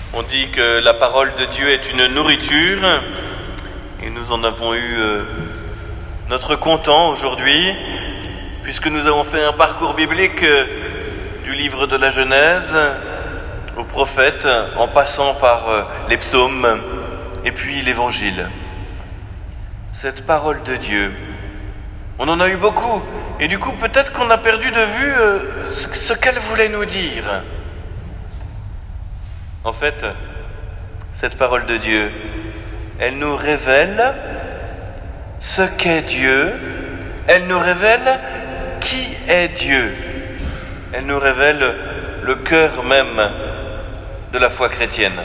On dit que la parole de Dieu est une nourriture et nous en avons eu notre content aujourd'hui puisque nous avons fait un parcours biblique du livre de la Genèse aux prophètes en passant par les psaumes et puis l'évangile. Cette parole de Dieu, on en a eu beaucoup et du coup peut-être qu'on a perdu de vue ce qu'elle voulait nous dire. En fait, cette parole de Dieu, elle nous révèle ce qu'est Dieu, elle nous révèle qui est Dieu, elle nous révèle le cœur même de la foi chrétienne.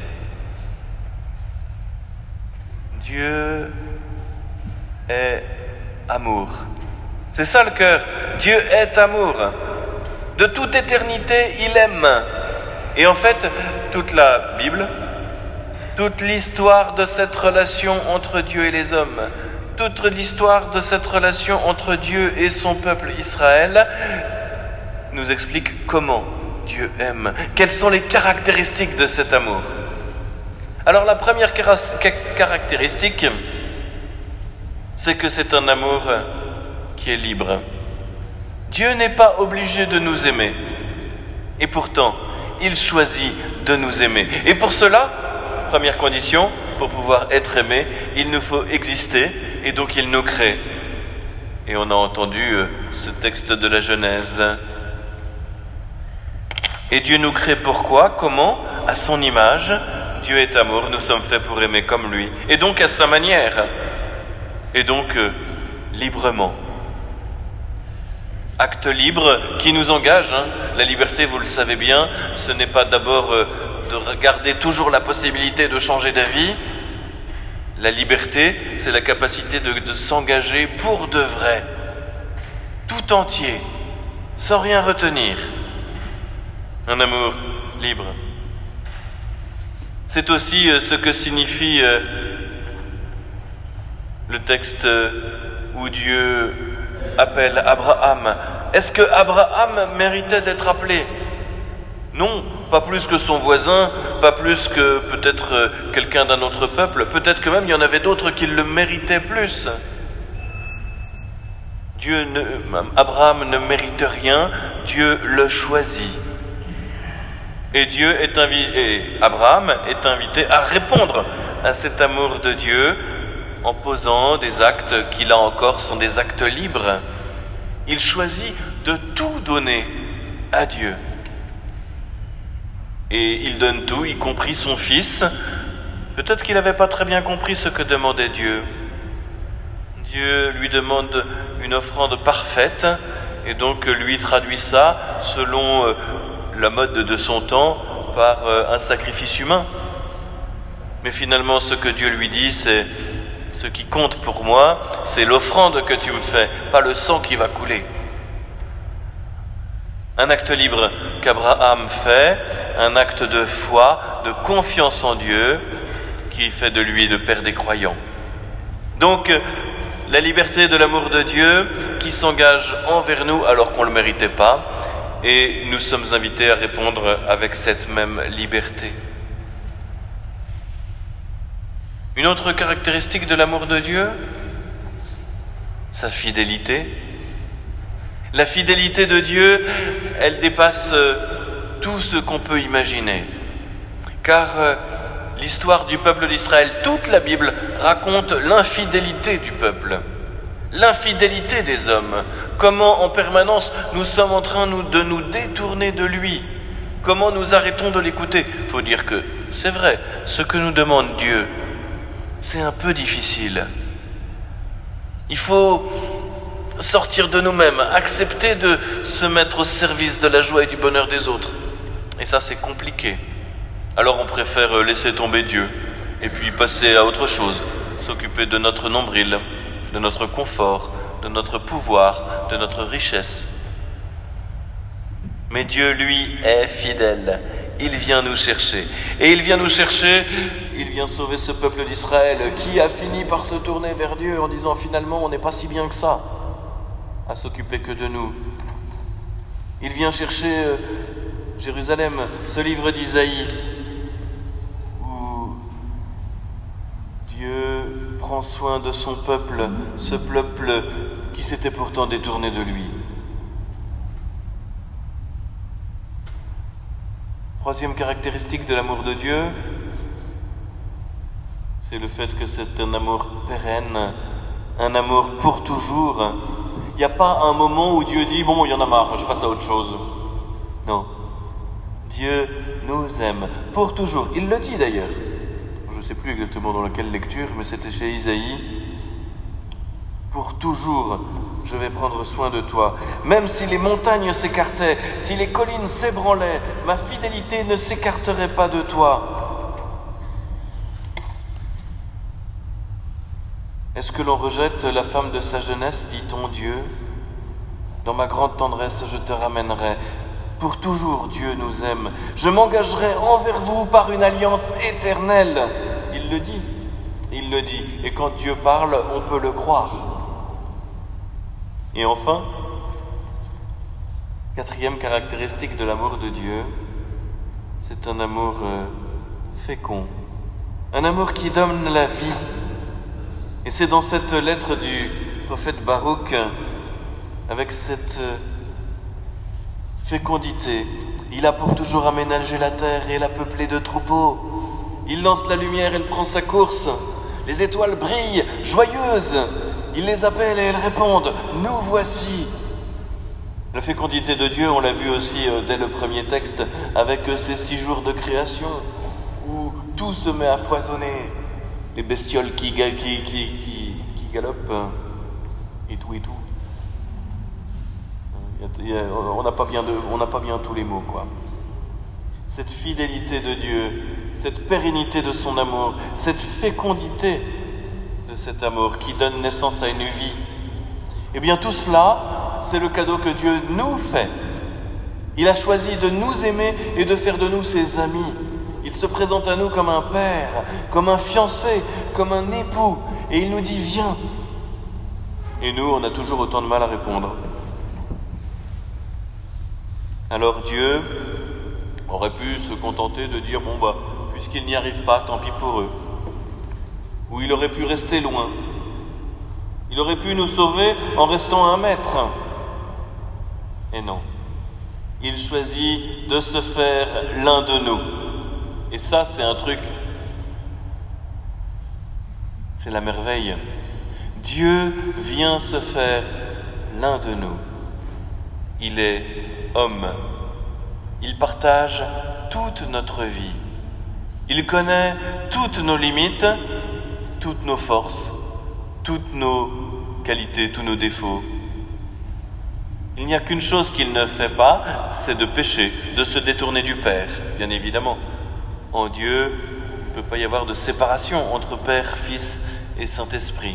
Dieu est amour. C'est ça le cœur. Dieu est amour. De toute éternité, il aime. Et en fait, toute la Bible, toute l'histoire de cette relation entre Dieu et les hommes, toute l'histoire de cette relation entre Dieu et son peuple Israël, nous explique comment Dieu aime, quelles sont les caractéristiques de cet amour. Alors la première caractéristique, c'est que c'est un amour qui est libre. Dieu n'est pas obligé de nous aimer, et pourtant, il choisit de nous aimer. Et pour cela, première condition, pour pouvoir être aimé, il nous faut exister, et donc il nous crée. Et on a entendu ce texte de la Genèse. Et Dieu nous crée pourquoi? Comment? À son image. Dieu est amour, nous sommes faits pour aimer comme lui. Et donc à sa manière. Et donc librement. Acte libre qui nous engage. La liberté, vous le savez bien, ce n'est pas d'abord de regarder toujours la possibilité de changer d'avis. La liberté, c'est la capacité de s'engager pour de vrai, tout entier, sans rien retenir. Un amour libre. C'est aussi ce que signifie le texte où Dieu appelle Abraham. Est-ce que Abraham méritait d'être appelé? Non, pas plus que son voisin, pas plus que peut-être quelqu'un d'un autre peuple. Peut-être que même il y en avait d'autres qui le méritaient plus. Abraham ne mérite rien, Dieu le choisit. Et Abraham est invité à répondre à cet amour de Dieu en posant des actes qui, là encore, sont des actes libres. Il choisit de tout donner à Dieu. Et il donne tout, y compris son fils. Peut-être qu'il n'avait pas très bien compris ce que demandait Dieu. Dieu lui demande une offrande parfaite, et donc lui traduit ça selon la mode de son temps par un sacrifice humain. Mais finalement, ce que Dieu lui dit, c'est: ce qui compte pour moi, c'est l'offrande que tu me fais, pas le sang qui va couler. Un acte libre qu'Abraham fait, un acte de foi, de confiance en Dieu, qui fait de lui le père des croyants. Donc, la liberté de l'amour de Dieu qui s'engage envers nous alors qu'on ne le méritait pas, et nous sommes invités à répondre avec cette même liberté. Une autre caractéristique de l'amour de Dieu, sa fidélité. La fidélité de Dieu, elle dépasse tout ce qu'on peut imaginer. Car l'histoire du peuple d'Israël, toute la Bible raconte l'infidélité du peuple, l'infidélité des hommes. Comment en permanence nous sommes en train de nous détourner de lui. Comment nous arrêtons de l'écouter. Il faut dire que c'est vrai, ce que nous demande Dieu, c'est un peu difficile. Il faut sortir de nous-mêmes, accepter de se mettre au service de la joie et du bonheur des autres. Et ça, c'est compliqué. Alors on préfère laisser tomber Dieu et puis passer à autre chose, s'occuper de notre nombril, de notre confort, de notre pouvoir, de notre richesse. Mais Dieu, lui, est fidèle. Il vient nous chercher. Et il vient nous chercher, il vient sauver ce peuple d'Israël qui a fini par se tourner vers Dieu en disant finalement on n'est pas si bien que ça à s'occuper que de nous. Il vient chercher Jérusalem, ce livre d'Isaïe, prend soin de son peuple, ce peuple qui s'était pourtant détourné de lui. Troisième caractéristique de l'amour de Dieu, c'est le fait que c'est un amour pérenne, un amour pour toujours. Il n'y a pas un moment où Dieu dit « bon, il y en a marre, je passe à autre chose ». Non. Dieu nous aime pour toujours. Il le dit d'ailleurs. Je ne sais plus exactement dans laquelle lecture, mais c'était chez Isaïe. Pour toujours, je vais prendre soin de toi. Même si les montagnes s'écartaient, si les collines s'ébranlaient, ma fidélité ne s'écarterait pas de toi. Est-ce que l'on rejette la femme de sa jeunesse, dit-on Dieu ? Dans ma grande tendresse, je te ramènerai. Pour toujours, Dieu nous aime. Je m'engagerai envers vous par une alliance éternelle. Il le dit. Il le dit. Et quand Dieu parle, on peut le croire. Et enfin, quatrième caractéristique de l'amour de Dieu, c'est un amour fécond. Un amour qui donne la vie. Et c'est dans cette lettre du prophète Baruch, avec cette fécondité, il a pour toujours aménagé la terre et la peuplée de troupeaux. Il lance la lumière, elle prend sa course. Les étoiles brillent, joyeuses. Il les appelle et elles répondent « Nous voici ». La fécondité de Dieu, on l'a vu aussi dès le premier texte, avec ces 6 jours de création, où tout se met à foisonner. Les bestioles qui galopent, et tout. On n'a pas bien tous les mots, quoi. Cette fidélité de Dieu, cette pérennité de son amour, cette fécondité de cet amour qui donne naissance à une vie. Eh bien tout cela, c'est le cadeau que Dieu nous fait. Il a choisi de nous aimer et de faire de nous ses amis. Il se présente à nous comme un père, comme un fiancé, comme un époux, et il nous dit « Viens ». Et nous, on a toujours autant de mal à répondre. Alors Dieu aurait pu se contenter de dire « Bon, puisqu'ils n'y arrivent pas, tant pis pour eux ». Ou il aurait pu rester loin. Il aurait pu nous sauver en restant à 1 mètre. Et non. Il choisit de se faire l'un de nous. Et ça, c'est un truc, c'est la merveille. Dieu vient se faire l'un de nous. Il est homme. Il partage toute notre vie. Il connaît toutes nos limites, toutes nos forces, toutes nos qualités, tous nos défauts. Il n'y a qu'une chose qu'il ne fait pas, c'est de pécher, de se détourner du Père, bien évidemment. En Dieu, il ne peut pas y avoir de séparation entre Père, Fils et Saint-Esprit.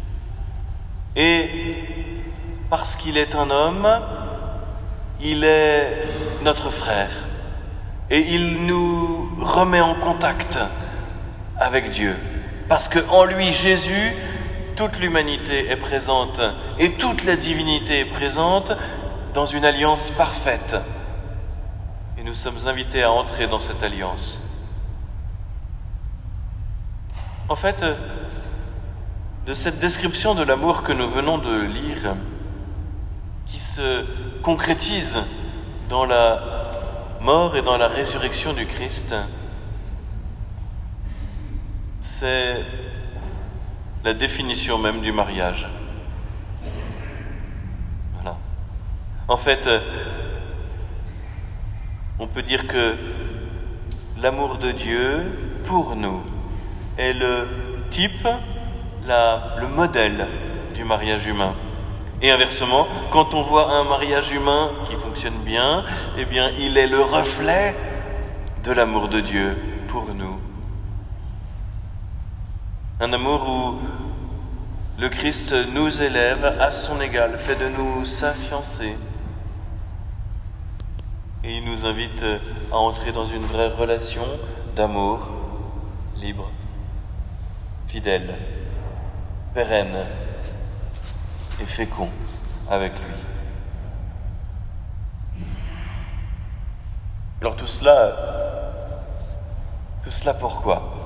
Et parce qu'il est un homme, il est notre frère. Et il nous remet en contact avec Dieu. Parce qu'en lui, Jésus, toute l'humanité est présente et toute la divinité est présente dans une alliance parfaite. Et nous sommes invités à entrer dans cette alliance. En fait, de cette description de l'amour que nous venons de lire, qui se concrétise dans la mort et dans la résurrection du Christ, c'est la définition même du mariage. Voilà. En fait, on peut dire que l'amour de Dieu, pour nous, est le type, le modèle du mariage humain. Et inversement, quand on voit un mariage humain qui fonctionne bien, eh bien, il est le reflet de l'amour de Dieu pour nous. Un amour où le Christ nous élève à son égal, fait de nous sa fiancée. Et il nous invite à entrer dans une vraie relation d'amour libre, fidèle, pérenne et fécond avec lui. Alors tout cela pourquoi ?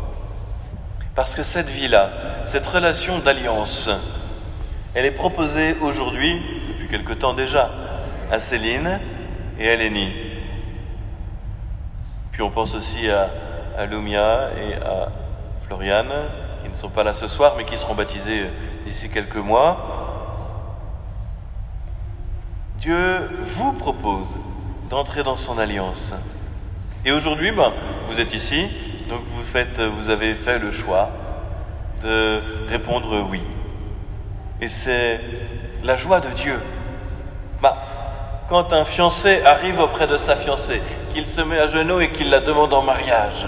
Parce que cette vie-là, cette relation d'alliance, elle est proposée aujourd'hui, depuis quelque temps déjà, à Céline et à Lénie. Puis on pense aussi à Lumia et à Floriane, qui ne sont pas là ce soir, mais qui seront baptisés d'ici quelques mois. Dieu vous propose d'entrer dans son alliance. Et aujourd'hui, vous êtes ici, donc vous avez fait le choix de répondre oui. Et c'est la joie de Dieu. Quand un fiancé arrive auprès de sa fiancée, qu'il se met à genoux et qu'il la demande en mariage,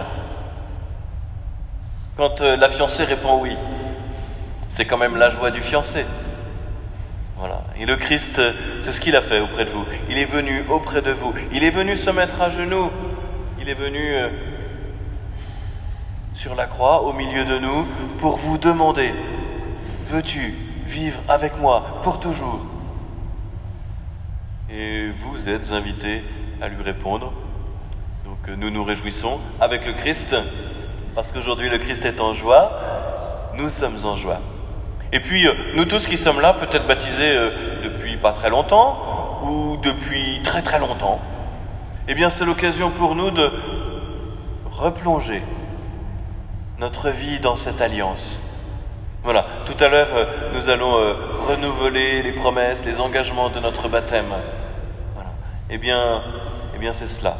quand la fiancée répond oui, c'est quand même la joie du fiancé. Voilà. Et le Christ, c'est ce qu'il a fait auprès de vous. Il est venu auprès de vous. Il est venu se mettre à genoux. Il est venu sur la croix, au milieu de nous, pour vous demander: veux-tu vivre avec moi pour toujours? Et vous êtes invités à lui répondre. Donc nous nous réjouissons avec le Christ, parce qu'aujourd'hui le Christ est en joie, nous sommes en joie. Et puis nous tous qui sommes là, peut-être baptisés depuis pas très longtemps, ou depuis très très longtemps, eh bien c'est l'occasion pour nous de replonger notre vie dans cette alliance. Voilà, tout à l'heure nous allons renouveler les promesses, les engagements de notre baptême. Voilà. Eh bien c'est cela.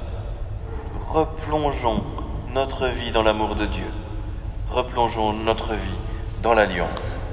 Replongeons notre vie dans l'amour de Dieu. Replongeons notre vie dans l'alliance.